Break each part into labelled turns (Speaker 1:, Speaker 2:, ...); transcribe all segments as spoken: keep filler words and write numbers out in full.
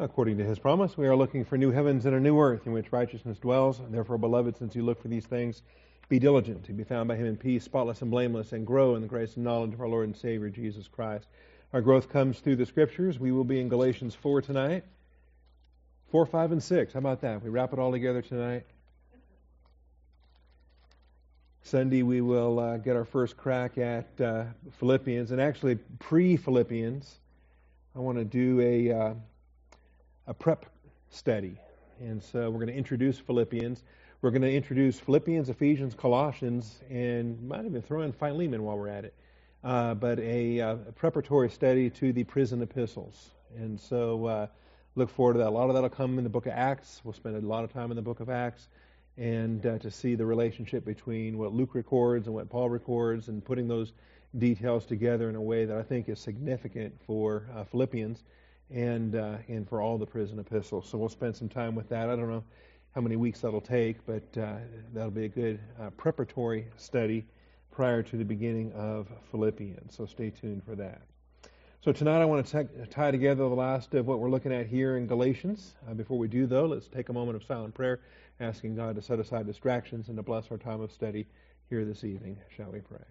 Speaker 1: According to his promise, we are looking for new heavens and a new earth in which righteousness dwells. Therefore, beloved, since you look for these things, be diligent to be found by him in peace, spotless and blameless, and grow in the grace and knowledge of our Lord and Savior, Jesus Christ. Our growth comes through the Scriptures. We will be in Galatians four tonight. four, five, and six. How about that? We wrap it all together tonight. Sunday, we will uh, get our first crack at uh, Philippians. And actually, pre-Philippians, I want to do a... Uh, a prep study. And so we're going to introduce Philippians. We're going to introduce Philippians, Ephesians, Colossians, and might even throw in Philemon while we're at it. Uh, but a, uh, a preparatory study to the prison epistles. And so uh, look forward to that. A lot of that will come in the book of Acts. We'll spend a lot of time in the book of Acts. And uh, to see the relationship between what Luke records and what Paul records, and putting those details together in a way that I think is significant for uh, Philippians. And uh, and for all the prison epistles. So we'll spend some time with that. I don't know how many weeks that'll take, but uh, that'll be a good uh, preparatory study prior to the beginning of Philippians. So stay tuned for that. So tonight I want to t- tie together the last of what we're looking at here in Galatians. Uh, before we do, though, let's take a moment of silent prayer, asking God to set aside distractions and to bless our time of study here this evening. Shall we pray?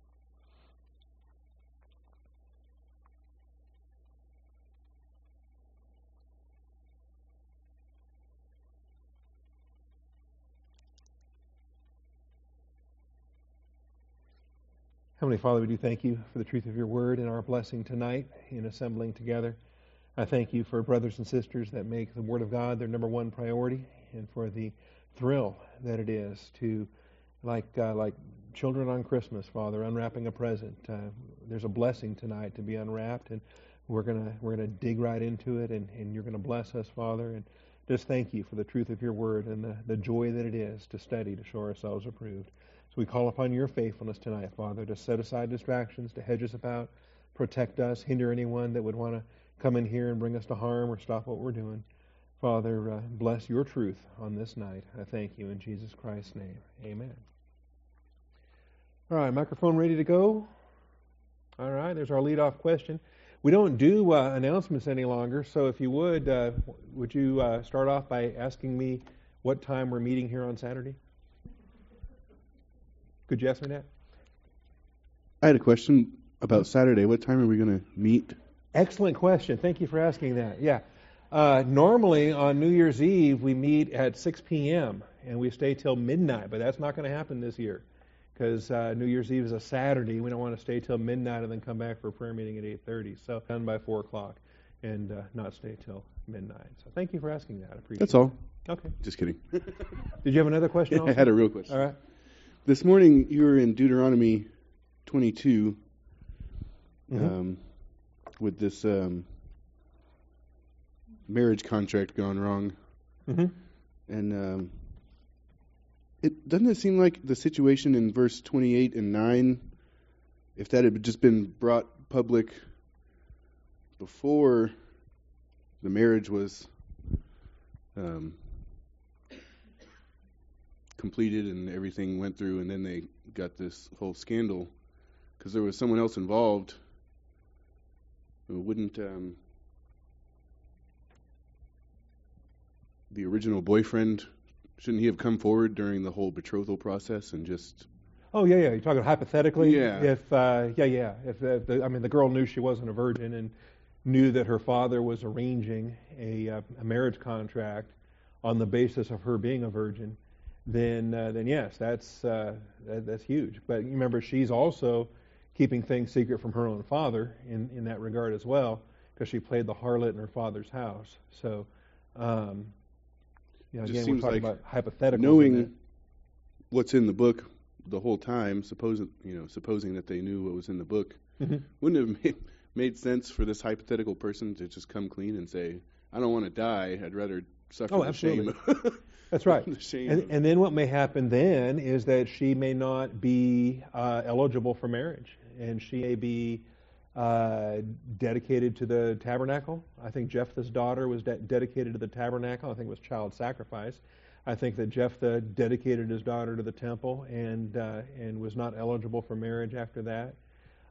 Speaker 1: Heavenly Father, we do thank you for the truth of your word and our blessing tonight in assembling together. I thank you for brothers and sisters that make the word of God their number one priority, and for the thrill that it is to, like uh, like children on Christmas, Father, unwrapping a present. Uh, there's a blessing tonight to be unwrapped, and we're gonna we're gonna dig right into it, and, and you're gonna bless us, Father, and just thank you for the truth of your word and the, the joy that it is to study, to show ourselves approved. So we call upon your faithfulness tonight, Father, to set aside distractions, to hedge us about, protect us, hinder anyone that would want to come in here and bring us to harm or stop what we're doing. Father, uh, bless your truth on this night. I thank you in Jesus Christ's name. Amen. All right, microphone ready to go? All right, there's our lead-off question. We don't do uh, announcements any longer, so if you would, uh, would you uh, start off by asking me what time we're meeting here on Saturday? Could you ask me that?
Speaker 2: I had a question about Saturday. What time are we going to meet?
Speaker 1: Excellent question. Thank you for asking that. Yeah. Uh, normally on New Year's Eve we meet at six p.m. and we stay till midnight, but that's not going to happen this year because uh, New Year's Eve is a Saturday. We don't want to stay till midnight and then come back for a prayer meeting at eight thirty. So done by four o'clock and uh, not stay till midnight. So thank you for asking that. I appreciate it.
Speaker 2: That's all.
Speaker 1: Okay.
Speaker 2: Just kidding.
Speaker 1: Did you have another question also?
Speaker 2: I had a real question.
Speaker 1: All right.
Speaker 2: This morning you were in Deuteronomy twenty-two
Speaker 1: Mm-hmm.
Speaker 2: um, with this um, marriage contract gone wrong.
Speaker 1: Mm-hmm.
Speaker 2: And um, it doesn't it seem like the situation in verse twenty-eight and nine, if that had just been brought public before the marriage was um, completed and everything went through, and then they got this whole scandal because there was someone else involved, wouldn't um, the original boyfriend, shouldn't he have come forward during the whole betrothal process and just...
Speaker 1: Oh, yeah, yeah. You're talking hypothetically?
Speaker 2: Yeah.
Speaker 1: If, uh, yeah, yeah. If, if the, I mean, the girl knew she wasn't a virgin and knew that her father was arranging a, uh, a marriage contract on the basis of her being a virgin, then, uh, then yes, that's uh, that, that's huge. But you remember, she's also keeping things secret from her own father in, in that regard as well, because she played the harlot in her father's house. So, um, you know,
Speaker 2: Just
Speaker 1: again, we're
Speaker 2: seems
Speaker 1: talking
Speaker 2: like
Speaker 1: about hypotheticals.
Speaker 2: knowing what's in the book the whole time, supposing you know, supposing that they knew what was in the book,
Speaker 1: Mm-hmm.
Speaker 2: wouldn't it have made, made sense for this hypothetical person to just come clean and say, "I don't want to die. I'd rather suffer
Speaker 1: Oh,
Speaker 2: the
Speaker 1: absolutely.
Speaker 2: shame."
Speaker 1: That's right.
Speaker 2: the shame
Speaker 1: And,
Speaker 2: of-
Speaker 1: and then what may happen then is that she may not be uh, eligible for marriage, and she may be uh, dedicated to the tabernacle. I think Jephthah's daughter was de- dedicated to the tabernacle. I think it was child sacrifice. I think that Jephthah dedicated his daughter to the temple and uh, and was not eligible for marriage after that.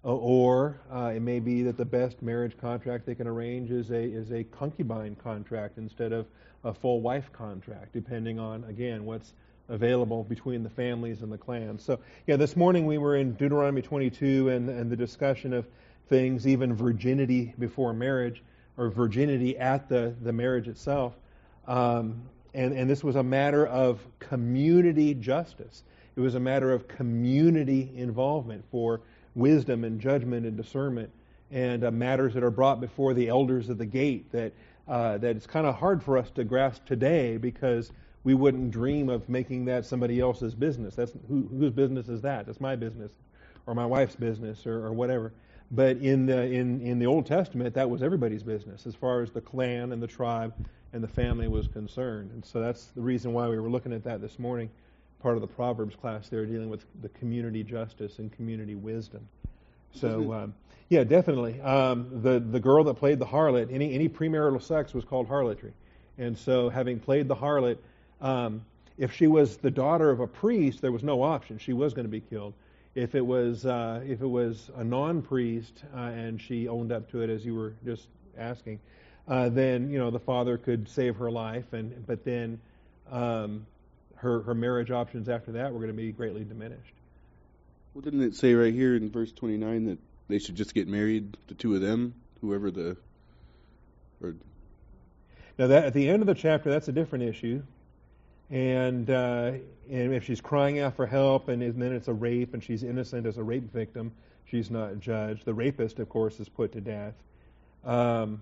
Speaker 1: Uh, or uh, it may be that the best marriage contract they can arrange is a is a concubine contract instead of a full wife contract, depending on, again, what's available between the families and the clans. So, yeah, this morning we were in Deuteronomy twenty-two and, and the discussion of things, even virginity before marriage, or virginity at the, the marriage itself. Um, and, and this was a matter of community justice. It was a matter of community involvement for wisdom and judgment and discernment, and uh, matters that are brought before the elders of the gate that uh, that it's kind of hard for us to grasp today, because we wouldn't dream of making that somebody else's business. That's who, whose business is that? That's my business, or my wife's business, or, or whatever. But in the in, in the Old Testament, that was everybody's business as far as the clan and the tribe and the family was concerned. And so that's the reason why we were looking at that this morning. Part of the Proverbs class there, dealing with the community justice and community wisdom. So, um, yeah, definitely. Um, the the girl that played the harlot, any any premarital sex was called harlotry. And so, having played the harlot, um, if she was the daughter of a priest, there was no option. She was going to be killed. If it was uh, if it was a non-priest uh, and she owned up to it, as you were just asking, uh, then you know the father could save her life, and but then. Um, Her, her marriage options after that were going to be greatly diminished.
Speaker 2: Well, didn't it say right here in verse twenty-nine that they should just get married, the two of them, whoever the... Or...
Speaker 1: Now, that at the end of the chapter, that's a different issue. And uh, and if she's crying out for help, and, and then it's a rape, and she's innocent as a rape victim, she's not judged. The rapist, of course, is put to death. Um,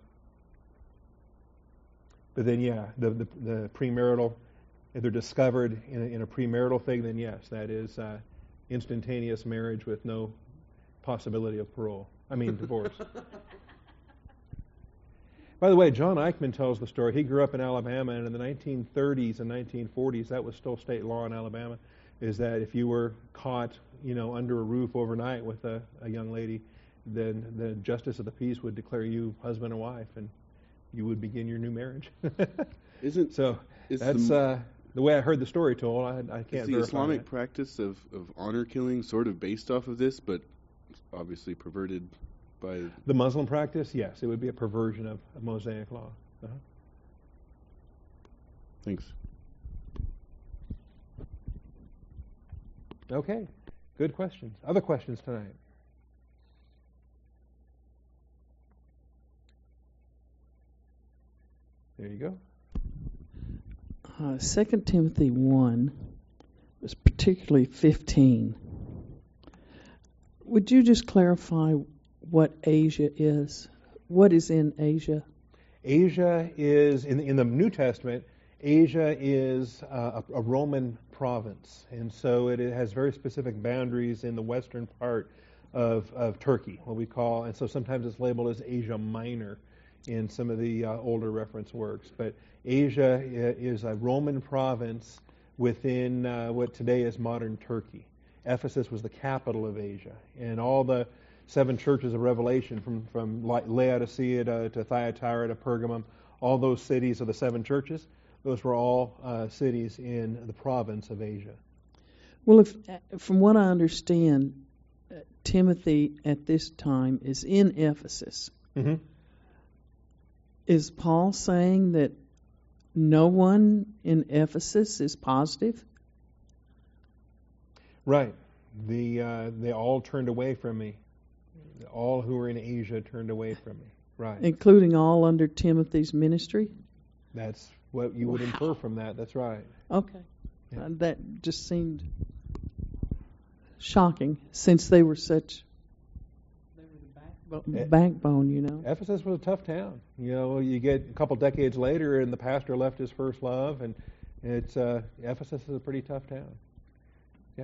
Speaker 1: but then, yeah, the, the, the premarital... If they're discovered in a, in a premarital thing, then yes, that is uh, instantaneous marriage with no possibility of parole. I mean, divorce. By the way, John Eichmann tells the story. He grew up in Alabama, and in the nineteen thirties and nineteen forties, that was still state law in Alabama, is that if you were caught, you know, under a roof overnight with a, a young lady, then the justice of the peace would declare you husband and wife, and you would begin your new marriage.
Speaker 2: Isn't
Speaker 1: so?
Speaker 2: Is
Speaker 1: that's
Speaker 2: the,
Speaker 1: uh, the way I heard the story told. I, I can't
Speaker 2: is the
Speaker 1: verify
Speaker 2: Islamic
Speaker 1: that.
Speaker 2: practice of, of honor killing sort of based off of this, but obviously perverted by...
Speaker 1: The Muslim practice, yes. It would be a perversion of, of Mosaic law. Uh-huh.
Speaker 2: Thanks.
Speaker 1: Okay. Good questions. Other questions tonight? There you go.
Speaker 3: Uh, Second Timothy one was particularly fifteen. Would you just clarify what Asia is? What is in Asia?
Speaker 1: Asia is, in, in the New Testament, Asia is uh, a, a Roman province. And so it, it has very specific boundaries in the western part of, of Turkey, what we call, and so sometimes it's labeled as Asia Minor in some of the uh, older reference works. But Asia is a Roman province within uh, what today is modern Turkey. Ephesus was the capital of Asia, and all the seven churches of Revelation, from, from Laodicea to, to Thyatira to Pergamum, all those cities of the seven churches, those were all uh, cities in the province of Asia.
Speaker 3: Well, if, from what I understand, uh, Timothy at this time is in Ephesus.
Speaker 1: Mm-hmm.
Speaker 3: Is Paul saying that no one in Ephesus is positive?
Speaker 1: Right. The uh, they all turned away from me. All who were in Asia turned away from me. Right.
Speaker 3: Including all under Timothy's ministry?
Speaker 1: That's what you would
Speaker 3: Wow.
Speaker 1: infer from that. That's right.
Speaker 3: Okay.
Speaker 1: Yeah.
Speaker 3: Uh, that just seemed shocking, since they were such they were the backbone,
Speaker 1: Eh.
Speaker 3: backbone, you know.
Speaker 1: Ephesus was a tough town. You know, you get a couple decades later, and the pastor left his first love, and it's uh, Ephesus is a pretty tough town. Yeah.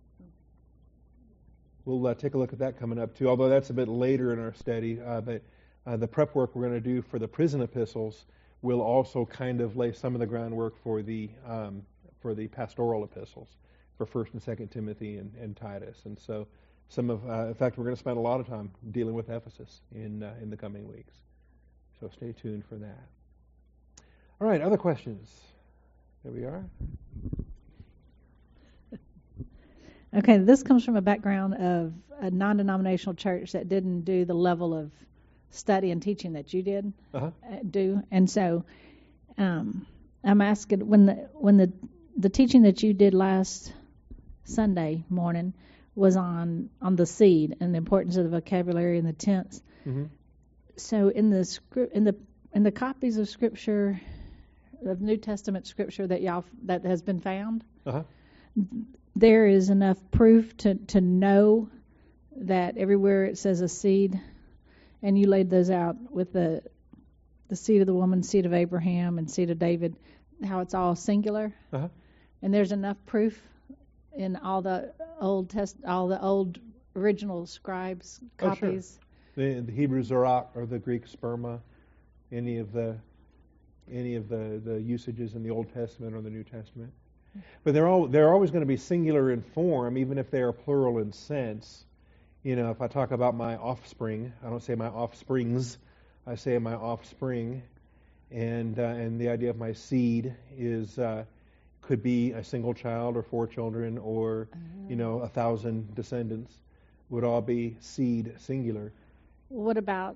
Speaker 1: We'll uh, take a look at that coming up too. Although that's a bit later in our study, uh, but uh, the prep work we're going to do for the prison epistles will also kind of lay some of the groundwork for the um, for the pastoral epistles, for First and Second Timothy and, and Titus. And so, some of, uh, in fact, we're going to spend a lot of time dealing with Ephesus in uh, in the coming weeks. So stay tuned for that. All right, other questions? There we are.
Speaker 4: Okay, this comes from a background of a non-denominational church that didn't do the level of study and teaching that you did
Speaker 1: Uh-huh.
Speaker 4: uh, do, and so um, I'm asking when the when the the teaching that you did last Sunday morning was on on the seed and the importance of the vocabulary and the tense.
Speaker 1: Mm-hmm.
Speaker 4: So in the script in the in the copies of Scripture, of New Testament Scripture that y'all that has been found,
Speaker 1: Uh-huh.
Speaker 4: there is enough proof to to know that everywhere it says a seed, and you laid those out with the the seed of the woman, seed of Abraham, and seed of David, how it's all singular,
Speaker 1: Uh-huh.
Speaker 4: and there's enough proof in all the old test, all the old original scribes
Speaker 1: Oh, sure.
Speaker 4: copies.
Speaker 1: The, the Hebrew Zorak or the Greek sperma, any of the any of the, the usages in the Old Testament or the New Testament. But they're all they're always going to be singular in form, even if they are plural in sense. You know, if I talk about my offspring, I don't say my offsprings, I say my offspring, and uh, and the idea of my seed is uh, could be a single child or four children or you know a thousand descendants, would all be seed singular.
Speaker 4: What about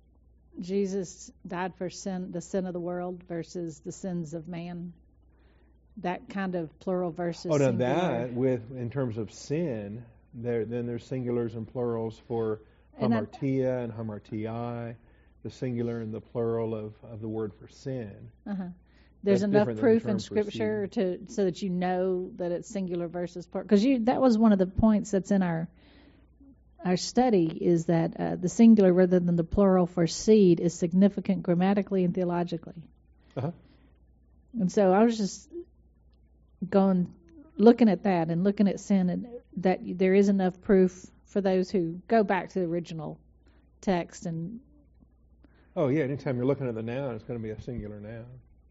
Speaker 4: Jesus died for sin, the sin of the world versus the sins of man? That kind of plural versus
Speaker 1: Oh, now
Speaker 4: singular.
Speaker 1: that with in terms of sin, there then there's singulars and plurals for
Speaker 4: And I-
Speaker 1: hamartia and hamartii, the singular and the plural of, of the word for sin.
Speaker 4: Uh-huh. There's
Speaker 1: That's
Speaker 4: enough
Speaker 1: different than the
Speaker 4: proof
Speaker 1: term
Speaker 4: in
Speaker 1: for
Speaker 4: Scripture to so that you know that it's singular versus plural. Because you that was one of the points that's in our our study is that uh, the singular rather than the plural for seed is significant grammatically and theologically.
Speaker 1: Uh-huh.
Speaker 4: And so I was just going looking at that and looking at sin, and that there is enough proof for those who go back to the original text. And
Speaker 1: Oh yeah, anytime you're looking at the noun, it's going to be a singular noun.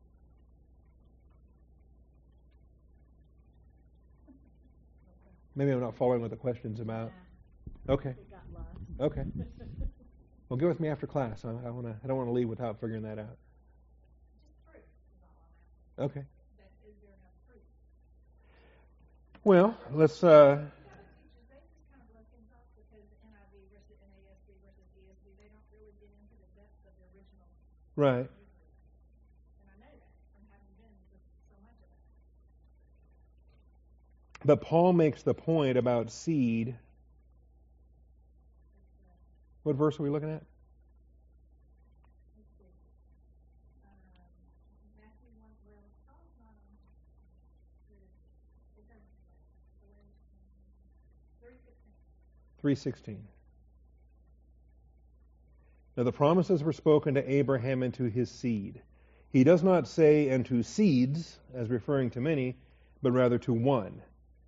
Speaker 1: Maybe I'm not following what the question's about. Okay. Okay. Well, get with me after class. I, I want to. I don't want to leave without figuring that out. Okay. Well, let's. Uh, right. But Paul makes the point about seed. What verse are we looking at? three sixteen. Now the promises were spoken to Abraham and to his seed. He does not say and to seeds, as referring to many, but rather to one.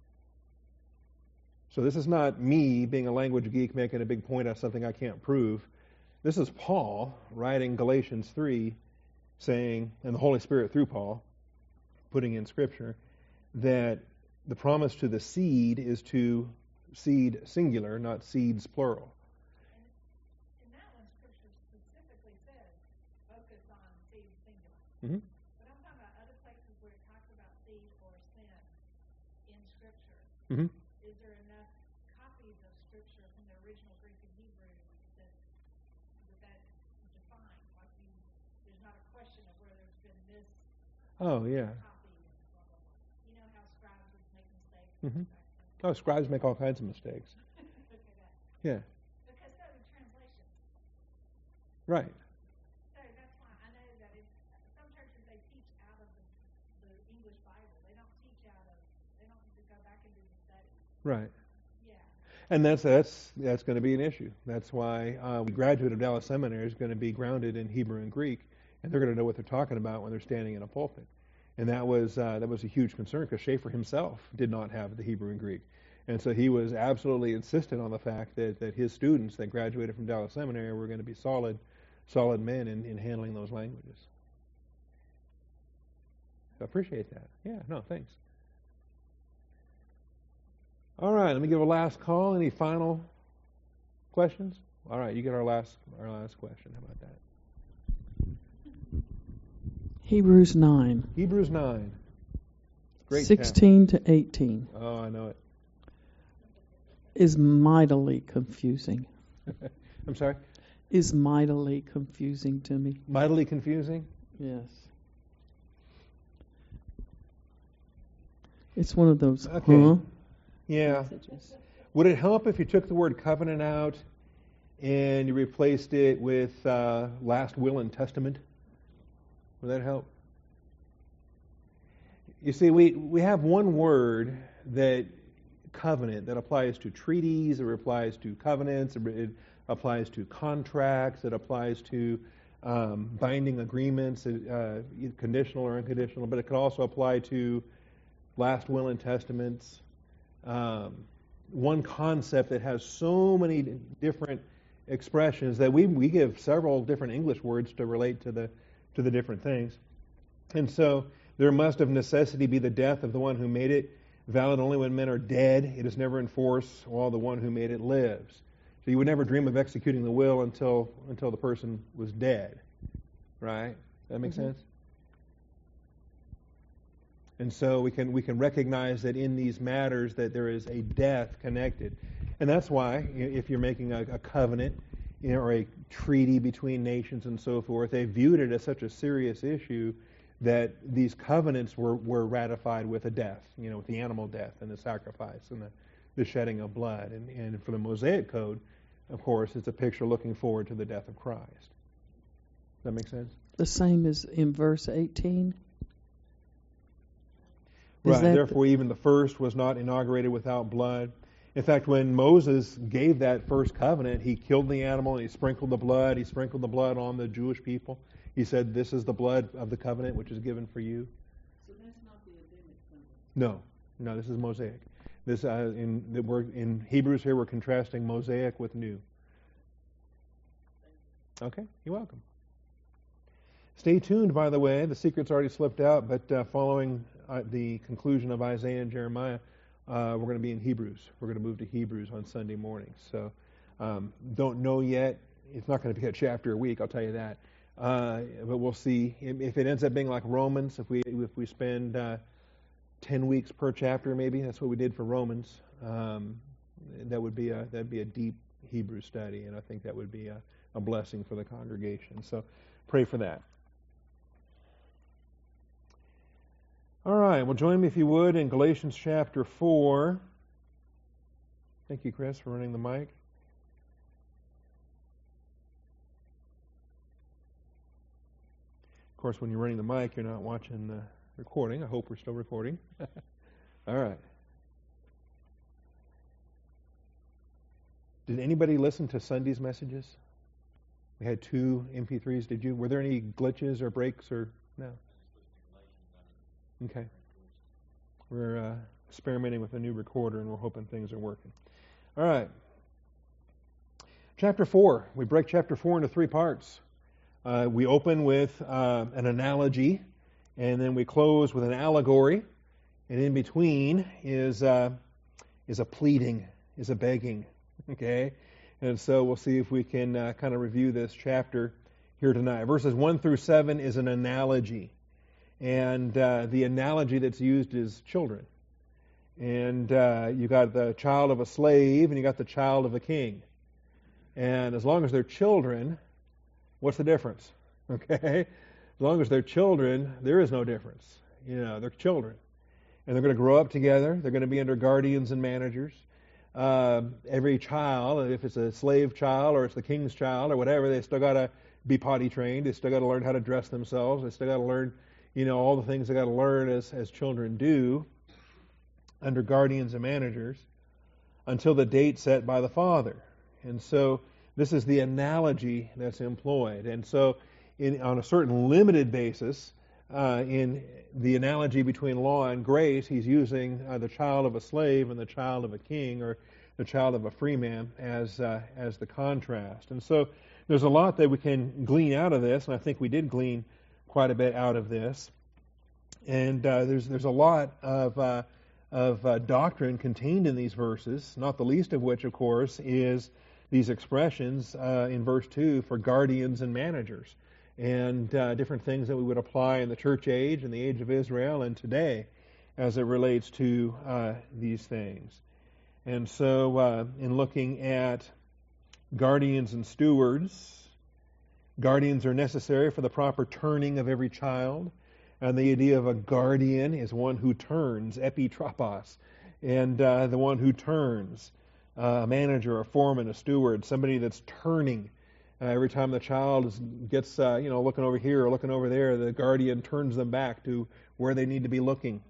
Speaker 1: So this is not me being a language geek making a big point out of something I can't prove. This is Paul writing Galatians three, saying, and the Holy Spirit through Paul, putting in Scripture, that the promise to the seed is to seed singular, not seeds plural.
Speaker 4: in that one, Scripture specifically says focus on seed singular.
Speaker 1: Mm-hmm.
Speaker 4: But I'm talking about other places where it talks about seed or sin in Scripture.
Speaker 1: Mm-hmm.
Speaker 4: Is there enough copies of Scripture from the original Greek and Hebrew that that that's defined? Like you, there's not a question of where there's been this
Speaker 1: Oh, yeah.
Speaker 4: copy and blah, blah, blah. You know how scribes would make mistakes?
Speaker 1: Mm-hmm.
Speaker 4: Back then?
Speaker 1: Oh, scribes make all kinds of mistakes.
Speaker 4: Look at that.
Speaker 1: Yeah,
Speaker 4: Because so do translations.
Speaker 1: right.
Speaker 4: So that's why I know that it's, some churches, they teach out of the, the English Bible. They don't teach out of, they don't go back and do the study.
Speaker 1: Right.
Speaker 4: Yeah.
Speaker 1: And that's that's that's going to be an issue. That's why uh, the graduate of Dallas Seminary is going to be grounded in Hebrew and Greek, and they're going to know what they're talking about when they're standing in a pulpit. And that was uh, that was a huge concern because Schaeffer himself did not have the Hebrew and Greek, and so he was absolutely insistent on the fact that, that his students that graduated from Dallas Seminary were going to be solid, solid men in, in handling those languages. So I appreciate that. Yeah, no, thanks. All right, let me give a last call. Any final questions? All right, you get our last our last question. How about that?
Speaker 3: Hebrews nine,
Speaker 1: Hebrews nine. Great
Speaker 3: sixteen to eighteen.
Speaker 1: chapter. Oh, I know it.
Speaker 3: is mightily confusing.
Speaker 1: I'm sorry?
Speaker 3: Is mightily confusing to me.
Speaker 1: Mightily confusing?
Speaker 3: Yes. It's one of those,
Speaker 1: Okay.
Speaker 3: huh?
Speaker 1: Yeah.
Speaker 3: Messages.
Speaker 1: Would it help if you took the word covenant out and you replaced it with uh, last will and testament? Would that help? You see, we, we have one word that covenant that applies to treaties, it applies to covenants, it applies to contracts, it applies to um, binding agreements, uh, conditional or unconditional, but it can also apply to last will and testaments. Um, one concept that has so many different expressions that we we give several different English words to relate to the to the different things. And so there must of necessity be the death of the one who made it, valid only when men are dead. It is never in force while the one who made it lives. So you would never dream of executing the will until until the person was dead. Right? That make
Speaker 3: Mm-hmm.
Speaker 1: sense? And so we can we can recognize that in these matters that there is a death connected. And that's why if you're making a, a covenant, you know, or a treaty between nations and so forth, they viewed it as such a serious issue that these covenants were, were ratified with a death, you know, with the animal death and the sacrifice and the, the shedding of blood. And, and for the Mosaic Code, of course, it's a picture looking forward to the death of Christ. Does that make sense?
Speaker 3: The same as in verse eighteen. Is
Speaker 1: Right.
Speaker 3: that
Speaker 1: Therefore, even the first was not inaugurated without blood. In fact, when Moses gave that first covenant, he killed the animal and he sprinkled the blood. He sprinkled the blood on the Jewish people. He said, "This is the blood of the covenant which is given for you."
Speaker 3: So that's not the Adamic covenant.
Speaker 1: No, no, this is Mosaic. This uh, in the we're in Hebrews here we're contrasting Mosaic with New. Okay, you're welcome. Stay tuned, by the way. The secret's already slipped out, but uh, following uh, the conclusion of Isaiah and Jeremiah, uh, we're going to be in Hebrews. We're going to move to Hebrews on Sunday mornings. So um, don't know yet. It's not going to be a chapter a week, I'll tell you that. Uh, but we'll see. If it ends up being like Romans, if we if we spend uh, ten weeks per chapter, maybe that's what we did for Romans. Um, that would be a that'd be a deep Hebrew study, and I think that would be a, a blessing for the congregation. So pray for that. All right, well, join me if you would in Galatians chapter four. Thank you, Chris, for running the mic. Of course, when you're running the mic, you're not watching the recording. I hope we're still recording. All right. Did anybody listen to Sunday's messages? We had two M P threes. Did you? Were there any glitches or breaks or no? Okay. We're uh, experimenting with a new recorder, and we're hoping things are working. All right. Chapter four. We break chapter four into three parts. Uh, we open with uh, an analogy, and then we close with an allegory, and in between is uh, is a pleading, is a begging. Okay, and so we'll see if we can uh, kind of review this chapter here tonight. Verses one through seven is an analogy. And uh, the analogy that's used is children. And uh, you got the child of a slave and you got the child of a king. And as long as they're children, what's the difference? Okay? As long as they're children, there is no difference. You know, they're children. And they're going to grow up together. They're going to be under guardians and managers. Uh, every child, if it's a slave child or it's the king's child or whatever, they still got to be potty trained. They still got to learn how to dress themselves. They still got to learn You know, all the things they got to learn as, as children do under guardians and managers until the date set by the father. And so this is the analogy that's employed. And so in, on a certain limited basis, uh, in the analogy between law and grace, he's using uh, the child of a slave and the child of a king, or the child of a free man as, uh, as the contrast. And so there's a lot that we can glean out of this, and I think we did glean quite a bit out of this, and uh, there's there's a lot of uh, of uh, doctrine contained in these verses. Not the least of which, of course, is these expressions uh, in verse two for guardians and managers, and uh, different things that we would apply in the church age, in the age of Israel, and today, as it relates to uh, these things. And so, uh, in looking at guardians and stewards, guardians are necessary for the proper turning of every child. And the idea of a guardian is one who turns, epitropos, and uh, the one who turns, uh, a manager, a foreman, a steward, somebody that's turning. Uh, every time the child is, gets, uh, you know, looking over here or looking over there, the guardian turns them back to where they need to be looking.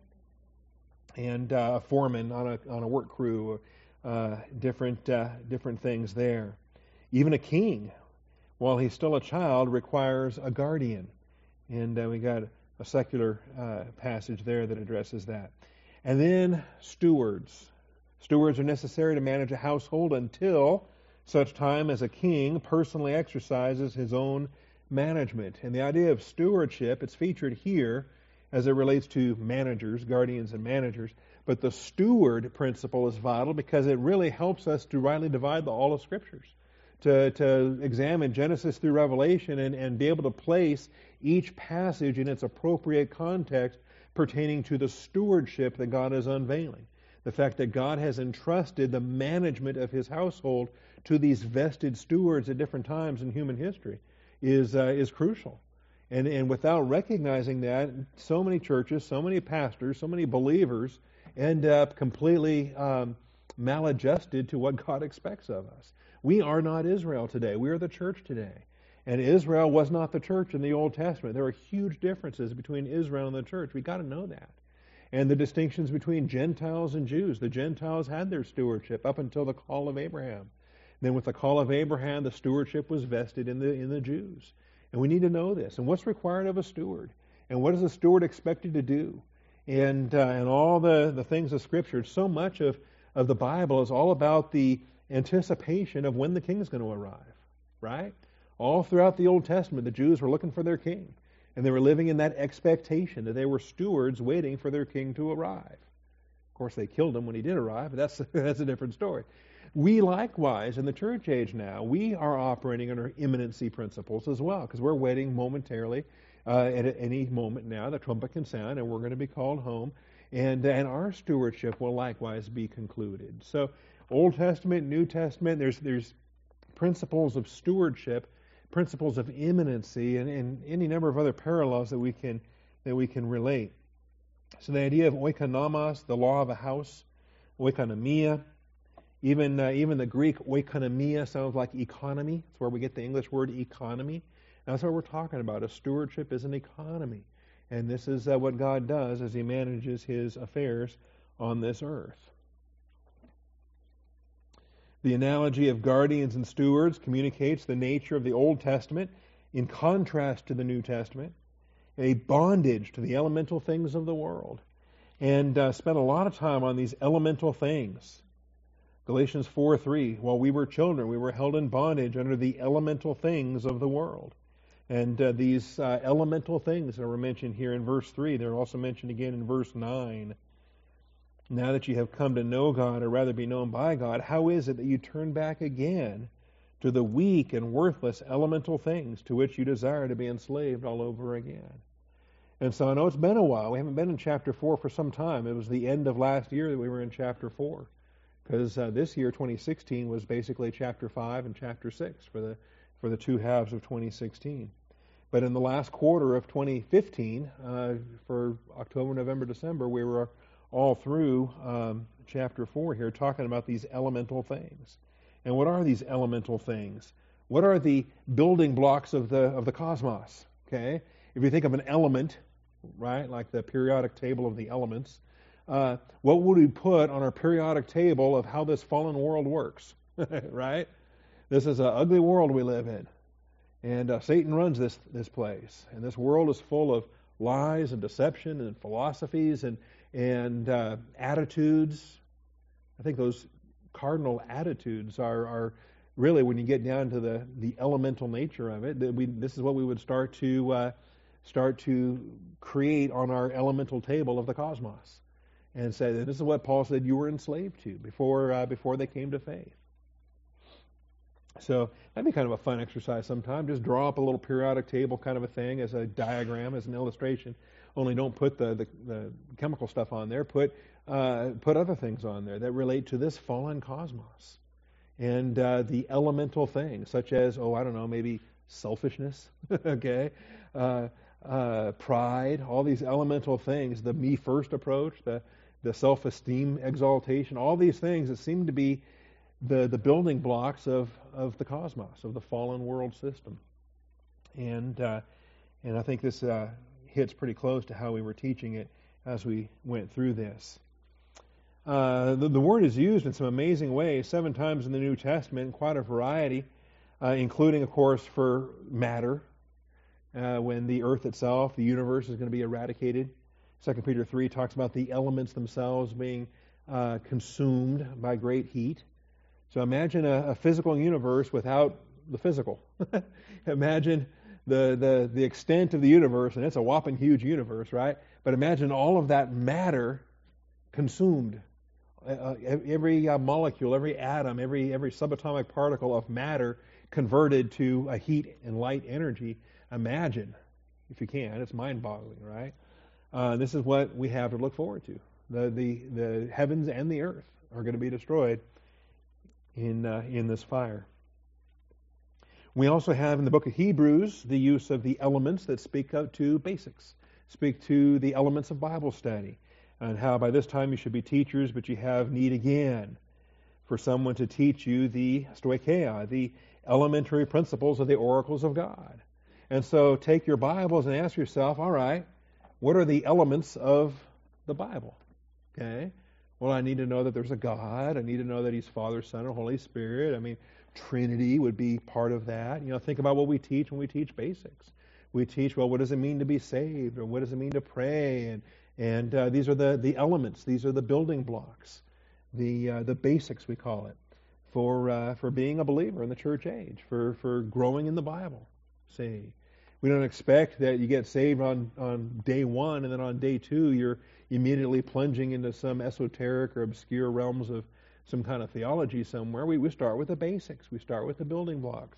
Speaker 1: And uh, a foreman on a on a work crew, uh, different uh, different things there. Even a king, while he's still a child, requires a guardian, and uh, we got a secular uh, passage there that addresses that. And then stewards. Stewards are necessary to manage a household until such time as a king personally exercises his own management. And the idea of stewardship, it's featured here as it relates to managers, guardians and managers. But the steward principle is vital because it really helps us to rightly divide the all of Scriptures, to, to examine Genesis through Revelation and, and be able to place each passage in its appropriate context pertaining to the stewardship that God is unveiling. The fact that God has entrusted the management of His household to these vested stewards at different times in human history is uh, is crucial. And and without recognizing that, so many churches, so many pastors, so many believers end up completely um, maladjusted to what God expects of us. We are not Israel today. We are the church today. And Israel was not the church in the Old Testament. There are huge differences between Israel and the church. We've got to know that. And the distinctions between Gentiles and Jews. The Gentiles had their stewardship up until the call of Abraham. Then with the call of Abraham, the stewardship was vested in the in the Jews. And we need to know this. And what's required of a steward? And what is a steward expected to do? And uh, and all the, the things of Scripture. So much of, of the Bible is all about the anticipation of when the king is going to arrive. Right? All throughout the Old Testament, the Jews were looking for their king. And they were living in that expectation that they were stewards waiting for their king to arrive. Of course, they killed him when he did arrive, but that's, that's a different story. We likewise, in the church age now, we are operating under imminency principles as well, because we're waiting momentarily. Uh, at any moment now, the trumpet can sound, and we're going to be called home. And, and our stewardship will likewise be concluded. So, Old Testament, New Testament, there's there's principles of stewardship, principles of imminency, and, and any number of other parallels that we can that we can relate. So the idea of oikonomos, the law of a house, oikonomia, even uh, even the Greek oikonomia sounds like economy. That's where we get the English word economy. And that's what we're talking about. A stewardship is an economy, and this is uh, what God does as He manages His affairs on this earth. The analogy of guardians and stewards communicates the nature of the Old Testament in contrast to the New Testament, a bondage to the elemental things of the world, and uh, spent a lot of time on these elemental things. Galatians four three, while we were children, we were held in bondage under the elemental things of the world. And uh, these uh, elemental things that were mentioned here in verse three, they're also mentioned again in verse nine. Now that you have come to know God, or rather be known by God, how is it that you turn back again to the weak and worthless elemental things to which you desire to be enslaved all over again? And so I know it's been a while. We haven't been in chapter four for some time. It was the end of last year that we were in chapter four. Because uh, this year, twenty sixteen, was basically chapter five and chapter six for the for the two halves of twenty sixteen. But in the last quarter of twenty fifteen, uh, for October, November, December, we were all through um, chapter four here, talking about these elemental things. And what are these elemental things? What are the building blocks of the of the cosmos? Okay, if you think of an element, right, like the periodic table of the elements, uh, what would we put on our periodic table of how this fallen world works? Right? This is an ugly world we live in, and uh, Satan runs this this place, and this world is full of lies and deception and philosophies and and uh, attitudes. I think those cardinal attitudes are, are really, when you get down to the, the elemental nature of it, that we this is what we would start to uh, start to create on our elemental table of the cosmos, and say that this is what Paul said you were enslaved to before uh, before they came to faith. So that'd be kind of a fun exercise sometime. Just draw up a little periodic table kind of a thing as a diagram, as an illustration. Only don't put the, the, the chemical stuff on there. Put uh, put other things on there that relate to this fallen cosmos. And uh, the elemental things, such as, oh, I don't know, maybe selfishness, okay, uh, uh, pride, all these elemental things, the me first approach, the, the self-esteem exaltation, all these things that seem to be the, the building blocks of, of the cosmos, of the fallen world system. And, uh, and I think this uh, hits pretty close to how we were teaching it as we went through this. Uh, the, the word is used in some amazing ways, seven times in the New Testament, quite a variety, uh, including, of course, for matter, uh, when the earth itself, the universe, is going to be eradicated. Second Peter three talks about the elements themselves being uh, consumed by great heat. So imagine a, a physical universe without the physical. Imagine the, the, the extent of the universe, and it's a whopping huge universe, right? But imagine all of that matter consumed. Uh, every uh, molecule, every atom, every every subatomic particle of matter converted to a heat and light energy. Imagine, if you can, it's mind-boggling, right? Uh, this is what we have to look forward to. The the the heavens and the earth are going to be destroyed in uh, in this fire. We also have in the book of Hebrews the use of the elements that speak out to basics, speak to the elements of Bible study. And how by this time you should be teachers, but you have need again for someone to teach you the stoicheia, the elementary principles of the oracles of God. And so take your Bibles and ask yourself, all right, what are the elements of the Bible? Okay. Well, I need to know that there's a God. I need to know that He's Father, Son, and Holy Spirit. I mean, Trinity would be part of that. You know, think about what we teach when we teach basics. We teach, well, what does it mean to be saved? Or what does it mean to pray? And And uh, these are the, the elements, these are the building blocks, the uh, the basics, we call it, for uh, for being a believer in the church age, for, for growing in the Bible. See, we don't expect that you get saved on, on day one and then on day two you're immediately plunging into some esoteric or obscure realms of some kind of theology somewhere. We, we start with the basics. We start with the building blocks.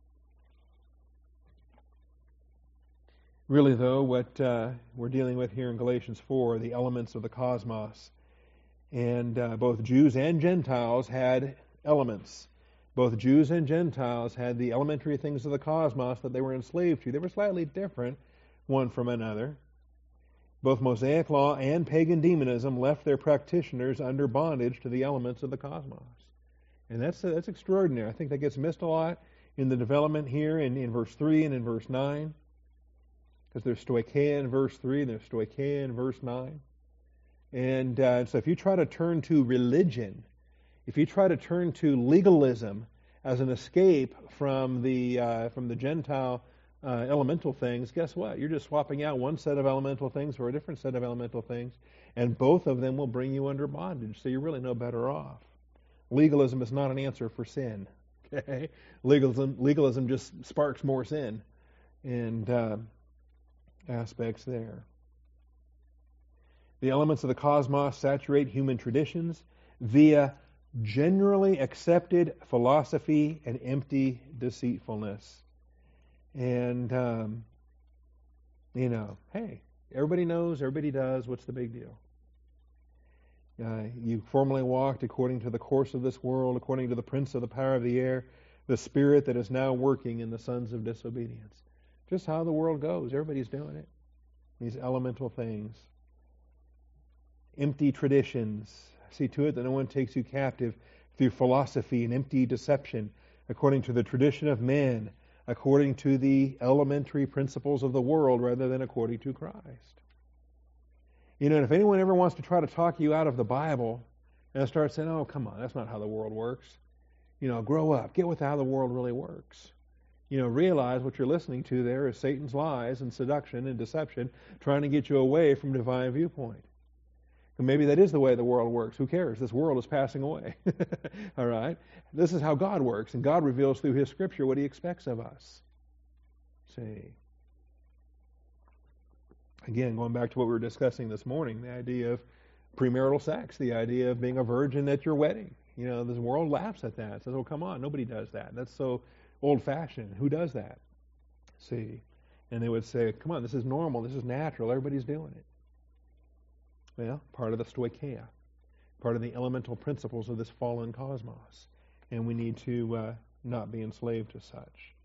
Speaker 1: Really, though, what uh, we're dealing with here in Galatians four are the elements of the cosmos. And uh, both Jews and Gentiles had elements. Both Jews and Gentiles had the elementary things of the cosmos that they were enslaved to. They were slightly different one from another. Both Mosaic law and pagan demonism left their practitioners under bondage to the elements of the cosmos. And that's uh, that's extraordinary. I think that gets missed a lot in the development here in, in verse three and in verse nine. Because there's stoicheia in verse three and there's stoicheia in verse nine. And uh, so if you try to turn to religion, if you try to turn to legalism as an escape from the uh, from the Gentile uh, elemental things, guess what? You're just swapping out one set of elemental things for a different set of elemental things, and both of them will bring you under bondage, so you're really no better off. Legalism is not an answer for sin. Okay, legalism legalism just sparks more sin, and uh, aspects there. The elements of the cosmos saturate human traditions via generally accepted philosophy and empty deceitfulness. And, um, you know, hey, everybody knows, everybody does, what's the big deal? Uh, you formerly walked according to the course of this world, according to the prince of the power of the air, the spirit that is now working in the sons of disobedience. Just how the world goes. Everybody's doing it. These elemental things. Empty traditions. See to it that no one takes you captive through philosophy and empty deception, according to the tradition of men, according to the elementary principles of the world, rather than according to Christ. You know, and if anyone ever wants to try to talk you out of the Bible and start saying, oh, come on, that's not how the world works. You know, grow up. Get with how the world really works. You know, realize what you're listening to there is Satan's lies and seduction and deception trying to get you away from divine viewpoint. And maybe that is the way the world works. Who cares? This world is passing away. All right? This is how God works, and God reveals through His Scripture what He expects of us. See? Again, going back to what we were discussing this morning, the idea of premarital sex, the idea of being a virgin at your wedding. You know, the world laughs at that. Says, "Oh, come on, nobody does that. That's so old-fashioned. Who does that?" See, and they would say, "Come on, this is normal. This is natural. Everybody's doing it." Well, part of the stoicheia, part of the elemental principles of this fallen cosmos, and we need to uh, not be enslaved to such.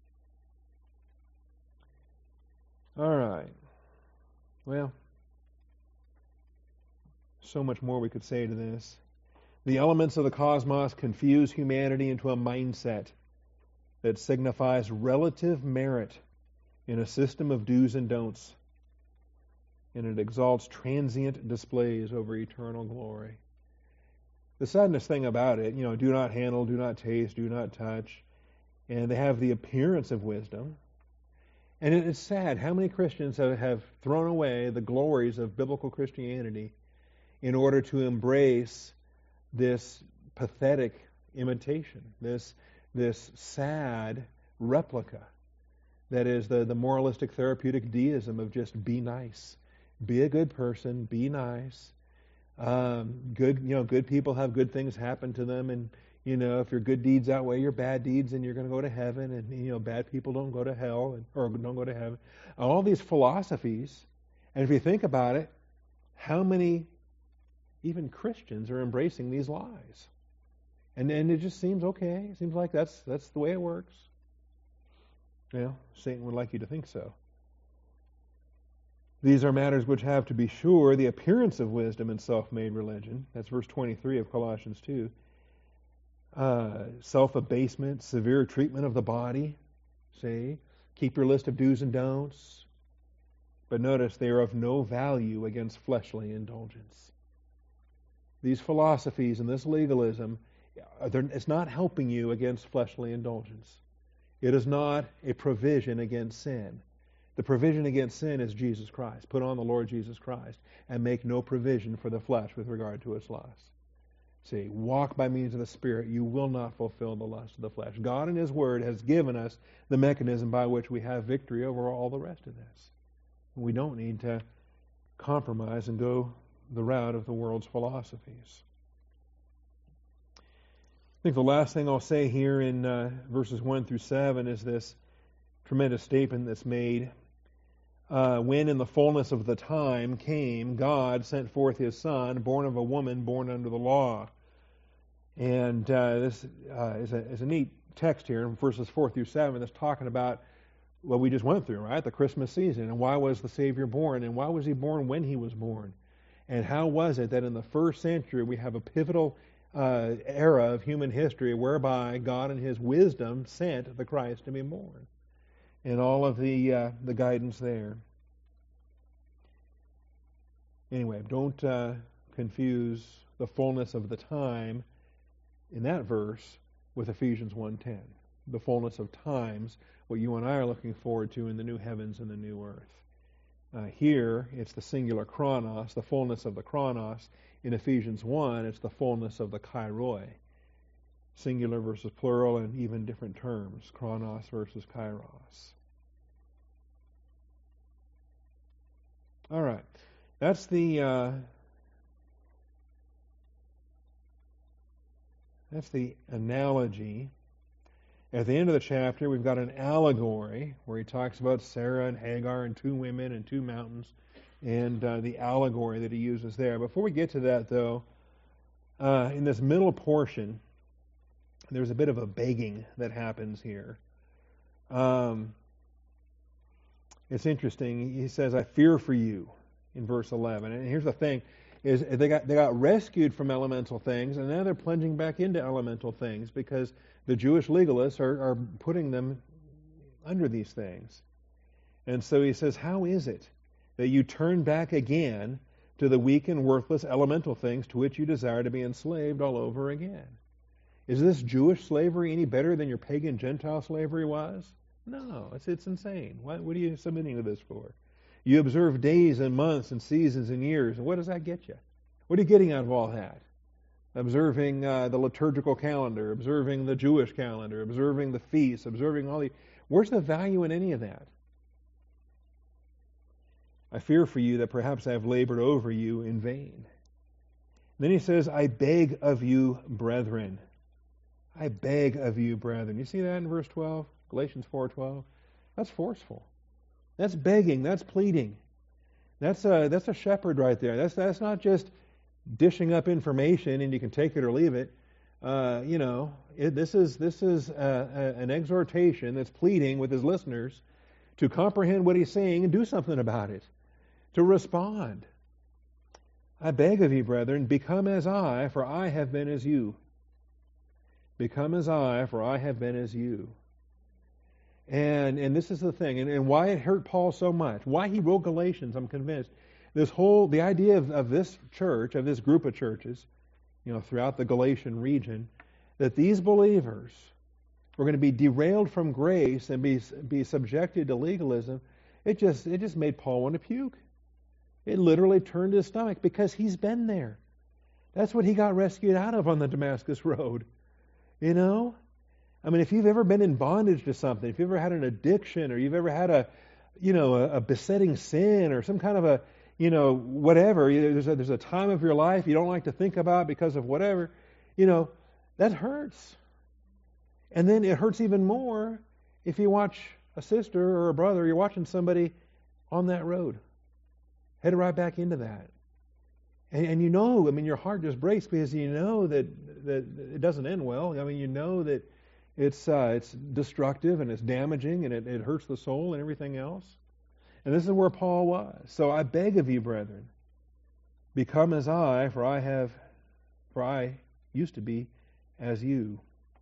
Speaker 1: All right. Well, so much more we could say to this. The elements of the cosmos confuse humanity into a mindset that signifies relative merit in a system of do's and don'ts, and it exalts transient displays over eternal glory. The saddest thing about it, you know, do not handle, do not taste, do not touch, and they have the appearance of wisdom. And it is sad how many Christians have, have thrown away the glories of biblical Christianity in order to embrace this pathetic imitation, this this sad replica that is the, the moralistic therapeutic deism of just be nice, be a good person, be nice. Um, good, you know, good people have good things happen to them, and you know, if your good deeds outweigh your bad deeds, then you're going to go to heaven, and you know, bad people don't go to hell, and, or don't go to heaven. All these philosophies, and if you think about it, how many even Christians are embracing these lies? And and it just seems okay. It seems like that's that's the way it works. Well, Satan would like you to think so. These are matters which have, to be sure, the appearance of wisdom in self-made religion. That's verse twenty-three of Colossians two. Uh, self-abasement, severe treatment of the body. See? Keep your list of do's and don'ts. But notice they are of no value against fleshly indulgence. These philosophies and this legalism, it's not helping you against fleshly indulgence. It is not a provision against sin. The provision against sin is Jesus Christ. Put on the Lord Jesus Christ and make no provision for the flesh with regard to its lusts. See, walk by means of the Spirit. You will not fulfill the lust of the flesh. God in His Word has given us the mechanism by which we have victory over all the rest of this. We don't need to compromise and go the route of the world's philosophies. I think the last thing I'll say here in uh, verses one through seven is this tremendous statement that's made. Uh, when in the fullness of the time came, God sent forth His Son, born of a woman, born under the law. And uh, this uh, is, a, is a neat text here in verses four through seven that's talking about what we just went through, right? The Christmas season. And why was the Savior born? And why was He born when He was born? And how was it that in the first century we have a pivotal uh, era of human history whereby God in His wisdom sent the Christ to be born? And all of the uh, the guidance there. Anyway, don't uh, confuse the fullness of the time in that verse with Ephesians one ten. The fullness of times, what you and I are looking forward to in the new heavens and the new earth. Uh, here, it's the singular chronos, the fullness of the chronos. In Ephesians one, it's the fullness of the kairoi. Singular versus plural, and even different terms, chronos versus kairos. All right, that's the uh, that's the analogy. At the end of the chapter, we've got an allegory where he talks about Sarah and Hagar and two women and two mountains, and uh, the allegory that he uses there. Before we get to that, though, uh, in this middle portion, there's a bit of a begging that happens here. Um, it's interesting. He says, "I fear for you," in verse eleven. And here's the thing: is they got they got rescued from elemental things, and now they're plunging back into elemental things because the Jewish legalists are, are putting them under these things. And so he says, "How is it that you turn back again to the weak and worthless elemental things to which you desire to be enslaved all over again?" Is this Jewish slavery any better than your pagan Gentile slavery was? No, it's it's insane. What, what are you submitting to this for? You observe days and months and seasons and years, and what does that get you? What are you getting out of all that? Observing uh, the liturgical calendar, observing the Jewish calendar, observing the feasts, observing all the... Where's the value in any of that? I fear for you that perhaps I have labored over you in vain. Then he says, I beg of you, brethren. I beg of you, brethren. You see that in verse twelve? Galatians four twelve? That's forceful. That's begging. That's pleading. That's a, that's a shepherd right there. That's, that's not just dishing up information and you can take it or leave it. Uh, you know, it, this is, this is a, a, an exhortation that's pleading with his listeners to comprehend what he's saying and do something about it, to respond. I beg of you, brethren, become as I, for I have been as you. Become as I, for I have been as you. And and this is the thing, and, and why it hurt Paul so much, why he wrote Galatians, I'm convinced. This whole, the idea of, of this church, of this group of churches, you know, throughout the Galatian region, that these believers were going to be derailed from grace and be be subjected to legalism, it just it just made Paul want to puke. It literally turned his stomach because he's been there. That's what he got rescued out of on the Damascus Road. You know? I mean, if you've ever been in bondage to something, if you've ever had an addiction, or you've ever had a, you know, a, a besetting sin, or some kind of a, you know, whatever, there's a, there's a time of your life you don't like to think about because of whatever, you know, that hurts. And then it hurts even more if you watch a sister or a brother, you're watching somebody on that road, headed right back into that. And, and you know, I mean, your heart just breaks because you know that, that it doesn't end well. I mean, you know that it's uh, it's destructive and it's damaging and it, it hurts the soul and everything else. And this is where Paul was. So I beg of you, brethren, become as I, for I have, for I used to be as you.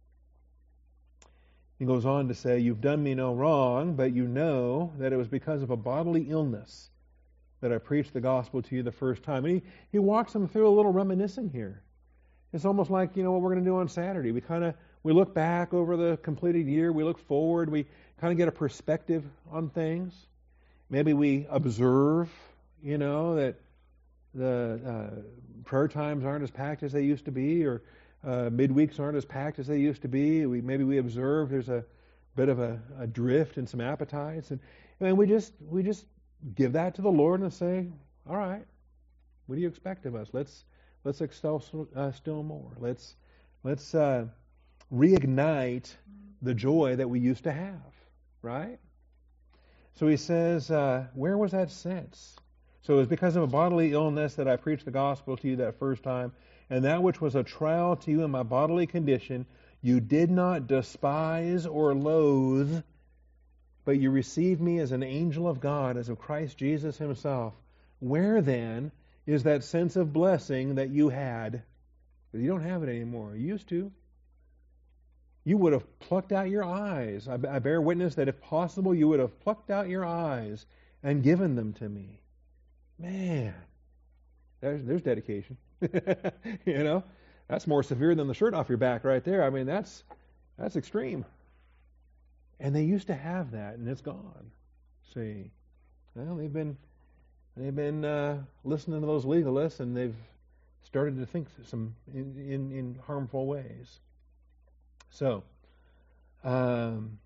Speaker 1: He goes on to say, you've done me no wrong, but you know that it was because of a bodily illness that I preached the gospel to you the first time. And he, he walks them through a little reminiscing here. It's almost like, you know, what we're going to do on Saturday. We kind of, we look back over the completed year, we look forward, we kind of get a perspective on things. Maybe we observe, you know, that the uh, prayer times aren't as packed as they used to be, or uh, midweeks aren't as packed as they used to be. We maybe we observe there's a bit of a, a drift in some appetites, and and we just we just give that to the Lord and say, all right, what do you expect of us? Let's let's excel uh, still more. Let's let's uh, reignite the joy that we used to have, right? So he says, uh, where was that sense? So it was because of a bodily illness that I preached the gospel to you that first time, and that which was a trial to you in my bodily condition, you did not despise or loathe, but you received me as an angel of God, as of Christ Jesus himself. Where then is that sense of blessing that you had? Because you don't have it anymore. You used to. You would have plucked out your eyes. I, I bear witness that if possible, you would have plucked out your eyes and given them to me. Man, there's, there's dedication. You know, that's more severe than the shirt off your back right there. I mean, that's that's extreme. And they used to have that, and it's gone. See, well, they've been they've been uh, listening to those legalists, and they've started to think some in in, in harmful ways. So, um,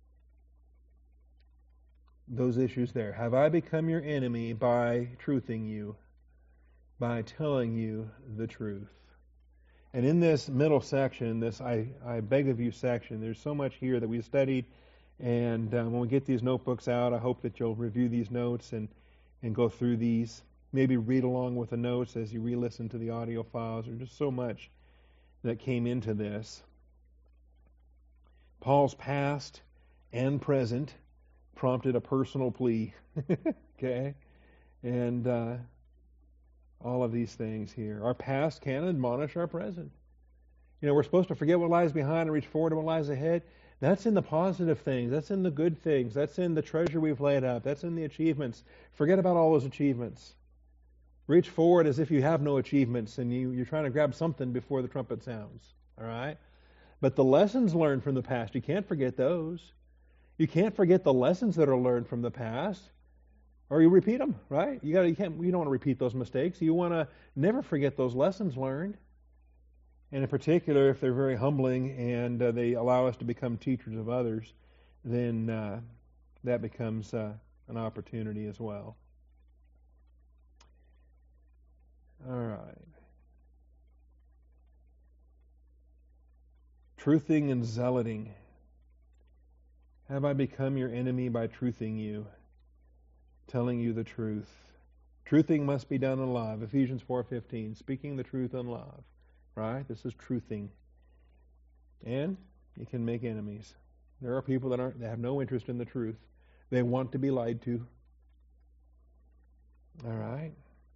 Speaker 1: those issues there. Have I become your enemy by truthing you, by telling you the truth? And in this middle section, this I, I beg of you section, there's so much here that we studied. And um, when we get these notebooks out, I hope that you'll review these notes and, and go through these. Maybe read along with the notes as you re-listen to the audio files. There's just so much that came into this. Paul's past and present prompted a personal plea. Okay? And uh, all of these things here. Our past can admonish our present. You know, we're supposed to forget what lies behind and reach forward to what lies ahead. That's in the positive things. That's in the good things. That's in the treasure we've laid up. That's in the achievements. Forget about all those achievements. Reach forward as if you have no achievements and you, you're trying to grab something before the trumpet sounds. All right? But the lessons learned from the past, you can't forget those. You can't forget the lessons that are learned from the past, or you repeat them, right? You got you can't you don't want to repeat those mistakes. You want to never forget those lessons learned. And in particular, if they're very humbling and uh, they allow us to become teachers of others, then uh, that becomes uh, an opportunity as well. All right. Truthing and zealoting. Have I become your enemy by truthing you, telling you the truth? Truthing must be done in love. Ephesians four fifteen, speaking the truth in love. Right? This is truthing. And it can make enemies. There are people that aren't that have no interest in the truth. They want to be lied to. All right.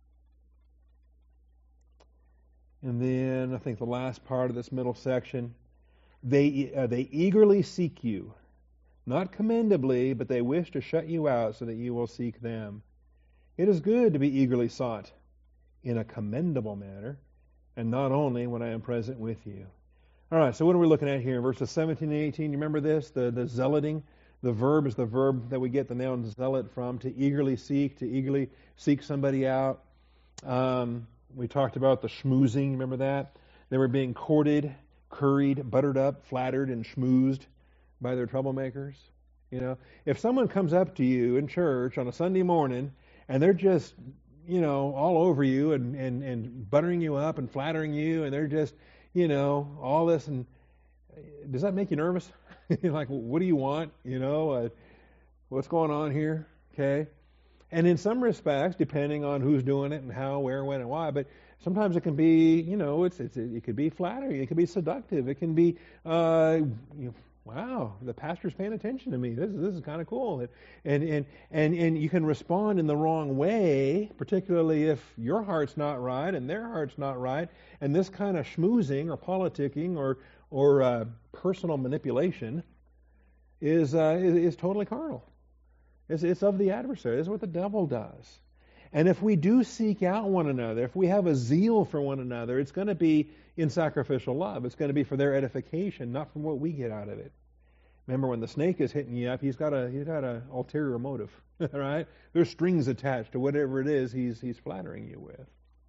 Speaker 1: And then I think the last part of this middle section, they uh, they eagerly seek you. Not commendably, but they wish to shut you out so that you will seek them. It is good to be eagerly sought in a commendable manner, and not only when I am present with you. All right, so what are we looking at here? Verses seventeen and eighteen, you remember this? The, the zealoting. The verb is the verb that we get the noun zealot from, to eagerly seek, to eagerly seek somebody out. Um, we talked about the schmoozing, remember that? They were being courted, curried, buttered up, flattered, and schmoozed by their troublemakers. You know, if someone comes up to you in church on a Sunday morning and they're just, you know, all over you and, and, and buttering you up and flattering you, and they're just, you know, all this, and does that make you nervous? Like, what do you want? You know, uh, what's going on here? Okay. And in some respects, depending on who's doing it and how, where, when, and why, but sometimes it can be, you know, it's, it's it could be flattering, it can be seductive, it can be, uh, you know, wow, the pastor's paying attention to me. This is this is kind of cool. And and and and you can respond in the wrong way, particularly if your heart's not right and their heart's not right. And this kind of schmoozing or politicking or or uh, personal manipulation is, uh, is is totally carnal. It's it's of the adversary. This is what the devil does. And if we do seek out one another, if we have a zeal for one another, it's going to be in sacrificial love. It's going to be for their edification, not from what we get out of it. Remember, when the snake is hitting you up, he's got a he's got an ulterior motive, right? There's strings attached to whatever it is he's he's flattering you with.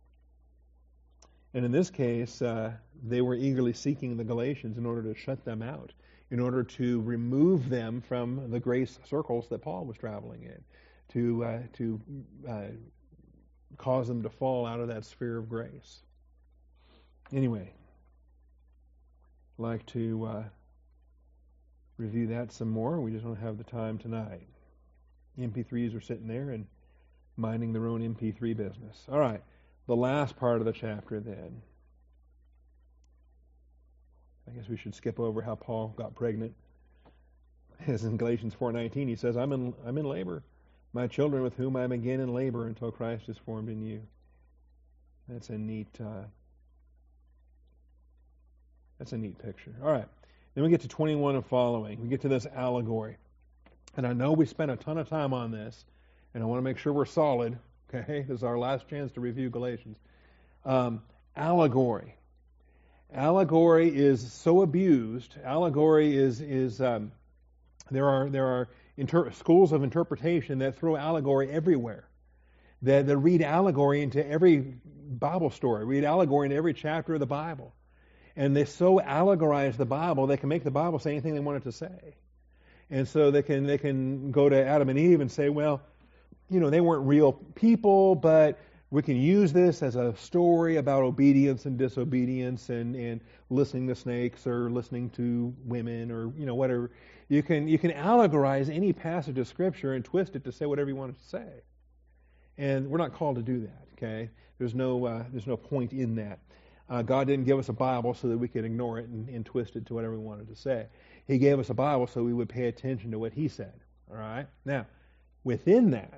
Speaker 1: And in this case, uh, they were eagerly seeking the Galatians in order to shut them out, in order to remove them from the grace circles that Paul was traveling in, to uh, to uh, cause them to fall out of that sphere of grace. Anyway, I'd like to uh, review that some more. We just don't have the time tonight. M P threes are sitting there and minding their own M P three business. All right, the last part of the chapter then. I guess we should skip over how Paul got pregnant. As in Galatians four nineteen, he says, I'm in, I'm in labor. My children with whom I am again in labor until Christ is formed in you. That's a neat uh, that's a neat picture. All right. Then we get to twenty-one and following. We get to this allegory. And I know we spent a ton of time on this, and I want to make sure we're solid. Okay? This is our last chance to review Galatians. Um, allegory. Allegory is so abused. Allegory is is um, there are there are inter- schools of interpretation that throw allegory everywhere. That, that read allegory into every Bible story, read allegory into every chapter of the Bible, and they so allegorize the Bible they can make the Bible say anything they want it to say. And so they can they can go to Adam and Eve and say, well, you know, they weren't real people, but we can use this as a story about obedience and disobedience and, and listening to snakes or listening to women or, you know, whatever. You can you can allegorize any passage of Scripture and twist it to say whatever you want it to say. And we're not called to do that, okay? There's no uh, there's no point in that. Uh, God didn't give us a Bible so that we could ignore it and, and twist it to whatever we wanted to say. He gave us a Bible so we would pay attention to what He said, all right? Now, within that,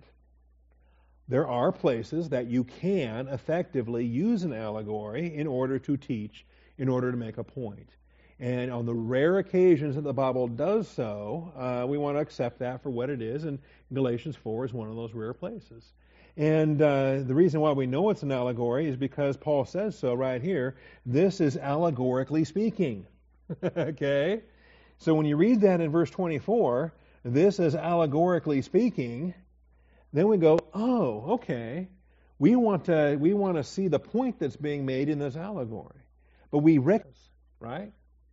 Speaker 1: there are places that you can effectively use an allegory in order to teach, in order to make a point. And on the rare occasions that the Bible does so, uh, we want to accept that for what it is, and Galatians four is one of those rare places. And uh, the reason why we know it's an allegory is because Paul says so right here. This is allegorically speaking. Okay? So when you read that in verse twenty-four, this is allegorically speaking, then we go, oh, okay. We want to we want to see the point that's being made in this allegory. But we recognize, right?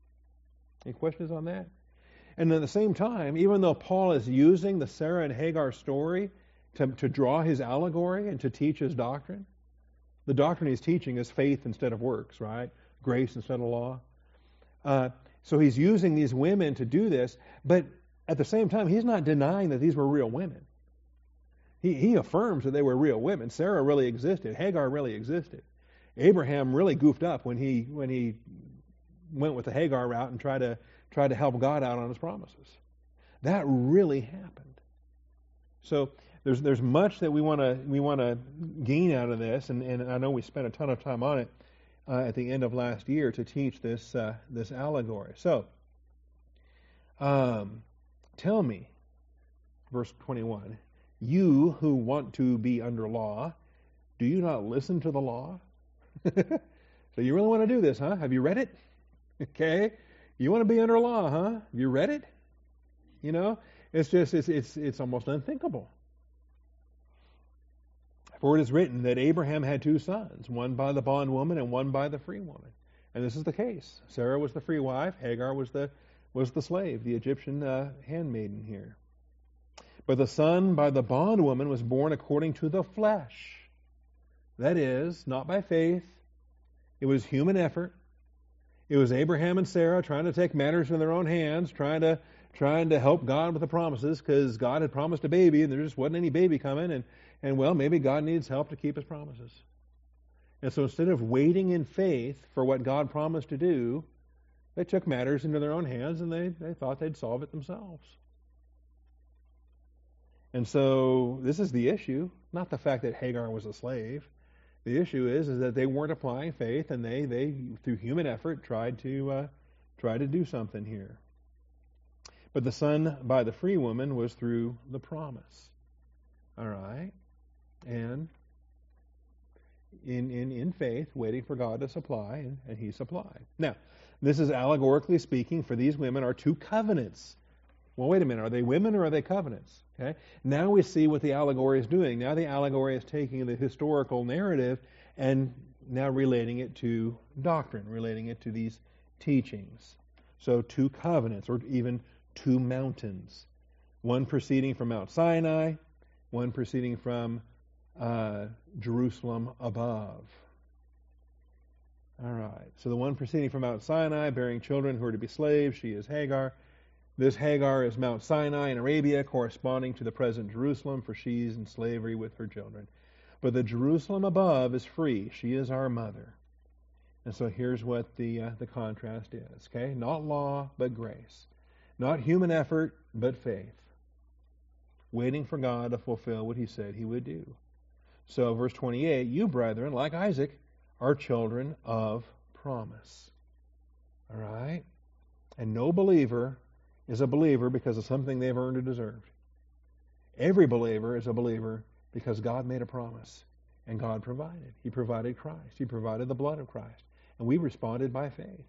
Speaker 1: Any questions on that? And at the same time, even though Paul is using the Sarah and Hagar story to, to draw his allegory and to teach his doctrine, the doctrine he's teaching is faith instead of works, right? Grace instead of law. Uh, So he's using these women to do this, but at the same time, he's not denying that these were real women. He, he affirms that they were real women. Sarah really existed. Hagar really existed. Abraham really goofed up when he when he went with the Hagar route and tried to tried to help God out on His promises. That really happened. So there's there's much that we want to we want to gain out of this, and, and I know we spent a ton of time on it uh, at the end of last year to teach this uh, this allegory. So, um, tell me, verse twenty-one, you who want to be under law, do you not listen to the law? So you really want to do this, huh? Have you read it? Okay, you want to be under law, huh? Have you read it? You know, it's just it's it's it's almost unthinkable. For it is written that Abraham had two sons, one by the bondwoman and one by the free woman. And this is the case. Sarah was the free wife, Hagar was the was the slave, the Egyptian uh, handmaiden here. But the son by the bondwoman was born according to the flesh. That is, not by faith. It was human effort. It was Abraham and Sarah trying to take matters in their own hands, trying to trying to help God with the promises, because God had promised a baby and there just wasn't any baby coming, and, and well, maybe God needs help to keep His promises. And so instead of waiting in faith for what God promised to do, they took matters into their own hands and they, they thought they'd solve it themselves. And so this is the issue, not the fact that Hagar was a slave. The issue is is that they weren't applying faith, and they, they through human effort tried to uh, try to do something here. But the son by the free woman was through the promise. All right, and in in in faith, waiting for God to supply, and, and He supplied. Now, this is allegorically speaking. For these women are two covenants. Well, wait a minute. Are they women or are they covenants? Okay. Now we see what the allegory is doing. Now the allegory is taking the historical narrative and now relating it to doctrine, relating it to these teachings. So two covenants, or even two mountains. One proceeding from Mount Sinai, one proceeding from uh, Jerusalem above. All right. So the one proceeding from Mount Sinai, bearing children who are to be slaves, she is Hagar. This Hagar is Mount Sinai in Arabia, corresponding to the present Jerusalem, for she is in slavery with her children. But the Jerusalem above is free. She is our mother. And so here's what the uh, the contrast is. Okay, not law, but grace. Not human effort, but faith. Waiting for God to fulfill what He said He would do. So verse twenty-eight, you brethren, like Isaac, are children of promise. All right? And no believer is a believer because of something they've earned or deserved. Every believer is a believer because God made a promise and God provided. He provided Christ. He provided the blood of Christ. And we responded by faith.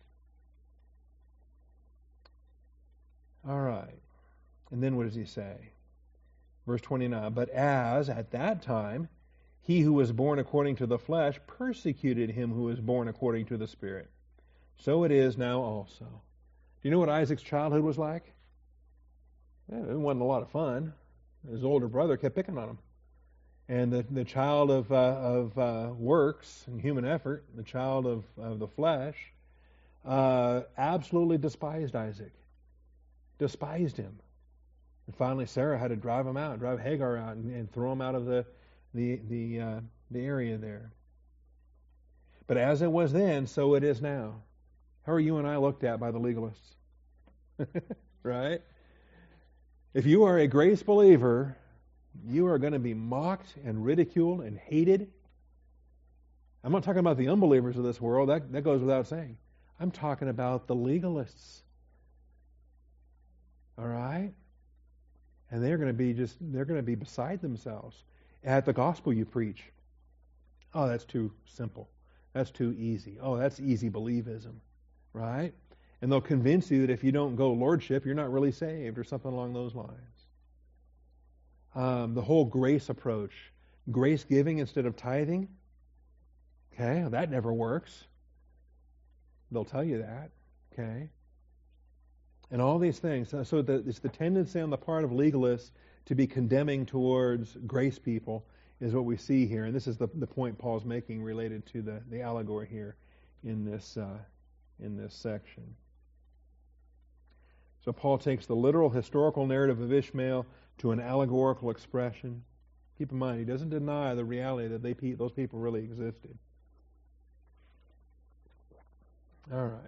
Speaker 1: All right. And then what does he say? Verse twenty-nine, but as at that time he who was born according to the flesh persecuted him who was born according to the Spirit, so it is now also. Do you know what Isaac's childhood was like? Yeah, it wasn't a lot of fun. His older brother kept picking on him. And the, the child of uh, of uh, works and human effort, the child of, of the flesh, uh, absolutely despised Isaac. Despised him. And finally Sarah had to drive him out, drive Hagar out and, and throw him out of the the the, uh, the area there. But as it was then, so it is now. How are you and I looked at by the legalists? Right? If you are a grace believer, you are going to be mocked and ridiculed and hated. I'm not talking about the unbelievers of this world. That, that goes without saying. I'm talking about the legalists. All right? And they're going to be just, they're going to be beside themselves at the gospel you preach. Oh, that's too simple. That's too easy. Oh, that's easy believism. Right? And they'll convince you that if you don't go lordship, you're not really saved or something along those lines. Um, the whole grace approach, grace giving instead of tithing, okay, that never works. They'll tell you that, okay? And all these things. So the, it's the tendency on the part of legalists to be condemning towards grace people is what we see here. And this is the, the point Paul's making related to the, the allegory here in this uh, in this section. So Paul takes the literal historical narrative of Ishmael to an allegorical expression. Keep in mind, he doesn't deny the reality that they those people really existed. All right.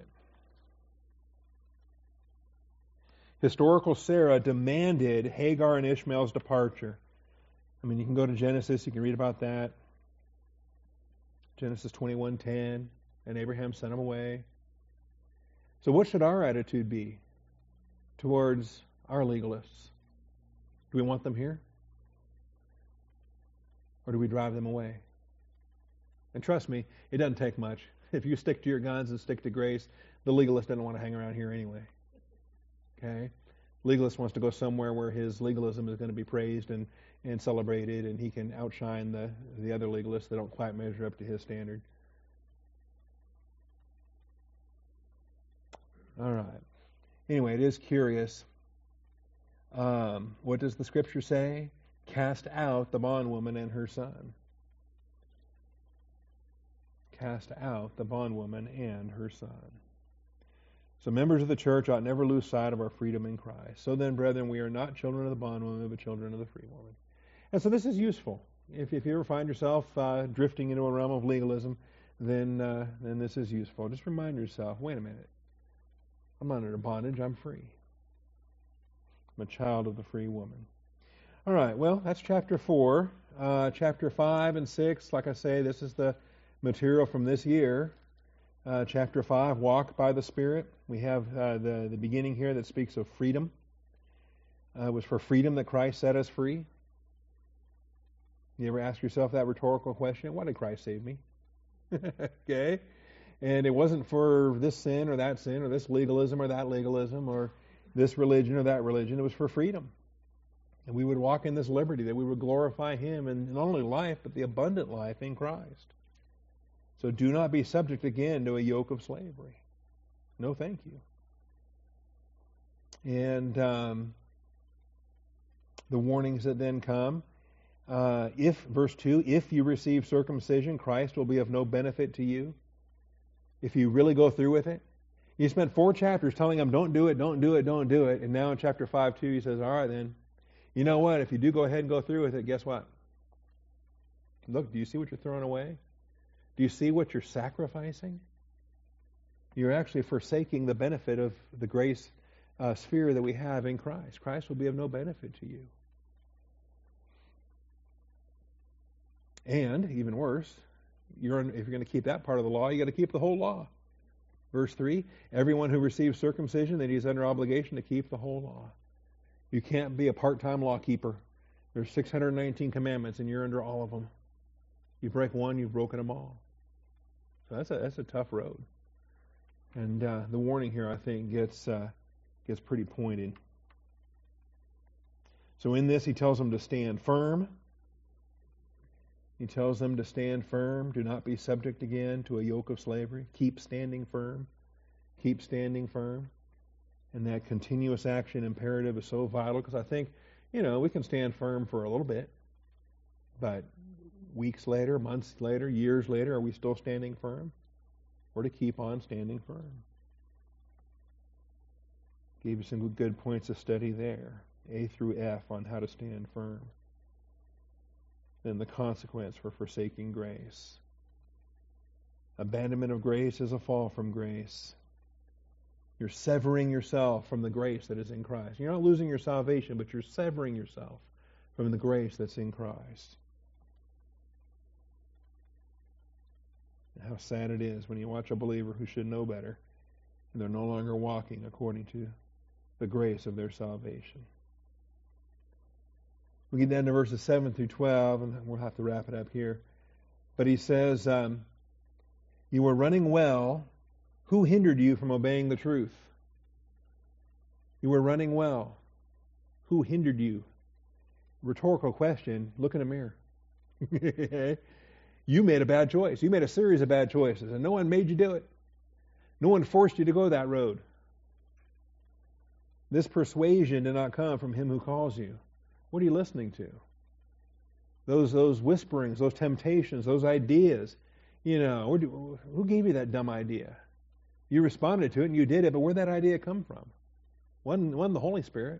Speaker 1: Historical Sarah demanded Hagar and Ishmael's departure. I mean, you can go to Genesis, you can read about that. Genesis twenty-one ten, and Abraham sent them away. So what should our attitude be towards our legalists? Do we want them here? Or do we drive them away? And trust me, it doesn't take much. If you stick to your guns and stick to grace, the legalist doesn't want to hang around here anyway. Okay? Legalist wants to go somewhere where his legalism is going to be praised and, and celebrated, and he can outshine the, the other legalists that don't quite measure up to his standard. All right. Anyway, it is curious. Um, what does the Scripture say? Cast out the bondwoman and her son. Cast out the bondwoman and her son. So members of the church ought never lose sight of our freedom in Christ. So then, brethren, we are not children of the bondwoman, but children of the free woman. And so this is useful. If, if you ever find yourself uh, drifting into a realm of legalism, then uh, then this is useful. Just remind yourself, wait a minute. I'm not under bondage, I'm free. I'm a child of the free woman. All right, well, that's chapter four. Uh, chapter five and six, like I say, this is the material from this year. Uh, chapter five, walk by the Spirit. We have uh, the, the beginning here that speaks of freedom. Uh, it was for freedom that Christ set us free. You ever ask yourself that rhetorical question? Why did Christ save me? Okay? And it wasn't for this sin or that sin or this legalism or that legalism or this religion or that religion. It was for freedom. And we would walk in this liberty, that we would glorify Him in not only life, but the abundant life in Christ. So do not be subject again to a yoke of slavery. No, thank you. And um, the warnings that then come, uh, if, verse two, if you receive circumcision, Christ will be of no benefit to you. If you really go through with it. You spent four chapters telling them, don't do it, don't do it, don't do it. And now in chapter five, two, he says, all right then, you know what? If you do go ahead and go through with it, guess what? Look, do you see what you're throwing away? Do you see what you're sacrificing? You're actually forsaking the benefit of the grace uh, sphere that we have in Christ. Christ will be of no benefit to you. And, even worse, you're, if you're going to keep that part of the law, you got to keep the whole law. Verse three, everyone who receives circumcision, then he's under obligation to keep the whole law. You can't be a part-time law keeper. There's six hundred nineteen commandments, and you're under all of them. You break one, you've broken them all. So that's a that's a tough road. And uh, the warning here, I think, gets uh, gets pretty pointed. So in this, he tells them to stand firm. He tells them to stand firm. Do not be subject again to a yoke of slavery. Keep standing firm. Keep standing firm. And that continuous action imperative is so vital, because I think, you know, we can stand firm for a little bit, but weeks later, months later, years later, are we still standing firm? Or to keep on standing firm? Gave you some good points of study there. A through F on how to stand firm. Then the consequence for forsaking grace. Abandonment of grace is a fall from grace. You're severing yourself from the grace that is in Christ. You're not losing your salvation, but you're severing yourself from the grace that's in Christ. And how sad it is when you watch a believer who should know better, and they're no longer walking according to the grace of their salvation. We get down to verses seven through twelve, and we'll have to wrap it up here. But he says, um, you were running well. Who hindered you from obeying the truth? You were running well. Who hindered you? Rhetorical question. Look in a mirror. You made a bad choice. You made a series of bad choices, and no one made you do it. No one forced you to go that road. This persuasion did not come from him who calls you. What are you listening to? Those those whisperings, those temptations, those ideas. You know, who gave you that dumb idea? You responded to it and you did it, but where'd that idea come from? Wasn't, wasn't the Holy Spirit.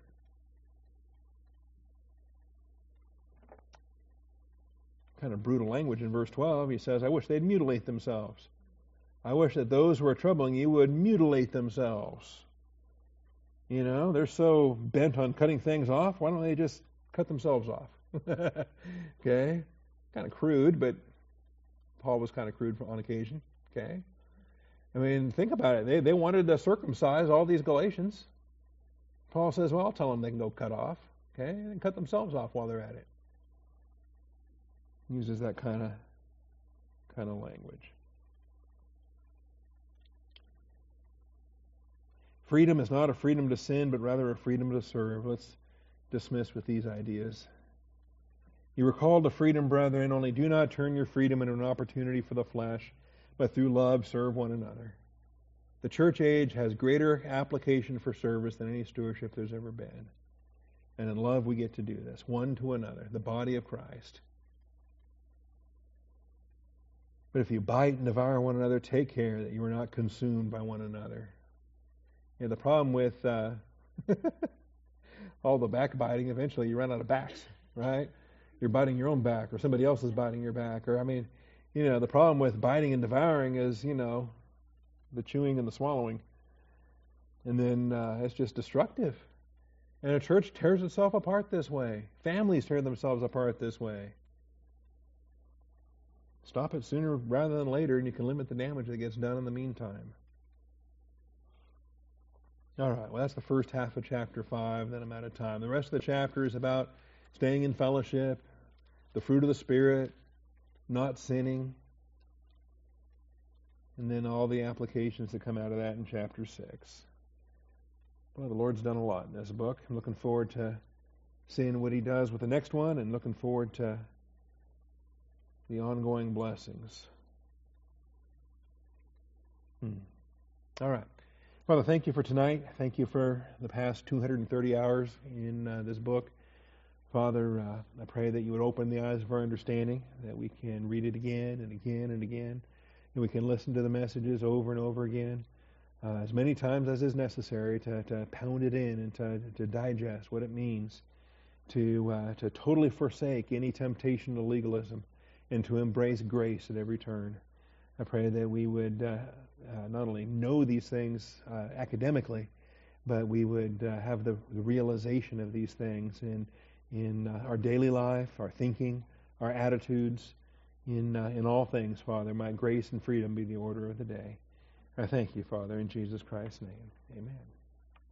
Speaker 1: Kind of brutal language in verse twelve. He says, I wish they'd mutilate themselves. I wish that those who are troubling you would mutilate themselves. You know, they're so bent on cutting things off, why don't they just cut themselves off? Okay? Kind of crude, but Paul was kind of crude on occasion. Okay? I mean, think about it. They they wanted to circumcise all these Galatians. Paul says, well, I'll tell them they can go cut off. Okay? And cut themselves off while they're at it. Uses that kind of kind of language. Freedom is not a freedom to sin, but rather a freedom to serve. Let's dismiss with these ideas. You were called to freedom, brethren, only do not turn your freedom into an opportunity for the flesh, but through love serve one another. The church age has greater application for service than any stewardship there's ever been. And in love we get to do this, one to another, the body of Christ. But if you bite and devour one another, take care that you are not consumed by one another. You know, the problem with uh, all the backbiting, eventually you run out of backs, right? You're biting your own back, or somebody else is biting your back. Or, I mean, you know, the problem with biting and devouring is, you know, the chewing and the swallowing. And then uh, it's just destructive. And a church tears itself apart this way. Families tear themselves apart this way. Stop it sooner rather than later, and you can limit the damage that gets done in the meantime. All right, well, that's the first half of chapter five, then I'm out of time. The rest of the chapter is about staying in fellowship, the fruit of the Spirit, not sinning, and then all the applications that come out of that in chapter six. Well, the Lord's done a lot in this book. I'm looking forward to seeing what He does with the next one, and looking forward to the ongoing blessings. Hmm. All right. Father, thank you for tonight. Thank you for the past two hundred thirty hours in uh, this book. Father, uh, I pray that you would open the eyes of our understanding, that we can read it again and again and again, and we can listen to the messages over and over again, uh, as many times as is necessary to, to pound it in and to, to digest what it means to uh, to totally forsake any temptation to legalism and to embrace grace at every turn. I pray that we would uh, uh, not only know these things uh, academically, but we would uh, have the, the realization of these things in in uh, our daily life, our thinking, our attitudes, in uh, in all things, Father. Might grace and freedom be the order of the day. I thank you, Father, in Jesus Christ's name. Amen.